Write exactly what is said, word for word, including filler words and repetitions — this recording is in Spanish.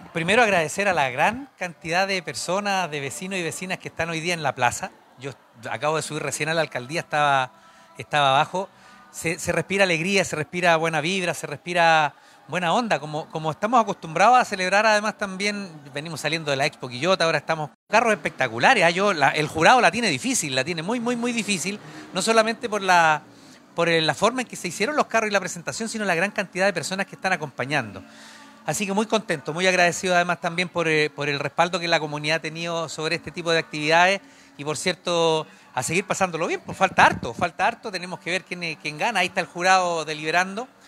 primero agradecer a la gran cantidad de personas, de vecinos y vecinas que están hoy día en la plaza. Yo acabo de subir recién a la alcaldía, estaba, estaba abajo. Se, se respira alegría, se respira buena vibra, se respira buena onda, como, como estamos acostumbrados a celebrar. Además también venimos saliendo de la Expo Quillota, ahora estamos carros espectaculares. ¿eh? Yo, la, el jurado la tiene difícil, la tiene muy, muy, muy difícil, no solamente por la, por la forma en que se hicieron los carros y la presentación, sino la gran cantidad de personas que están acompañando. Así que muy contento, muy agradecido además también por, eh, por el respaldo que la comunidad ha tenido sobre este tipo de actividades y por cierto, a seguir pasándolo bien, pues falta harto, falta harto, tenemos que ver quién, quién gana, ahí está el jurado deliberando.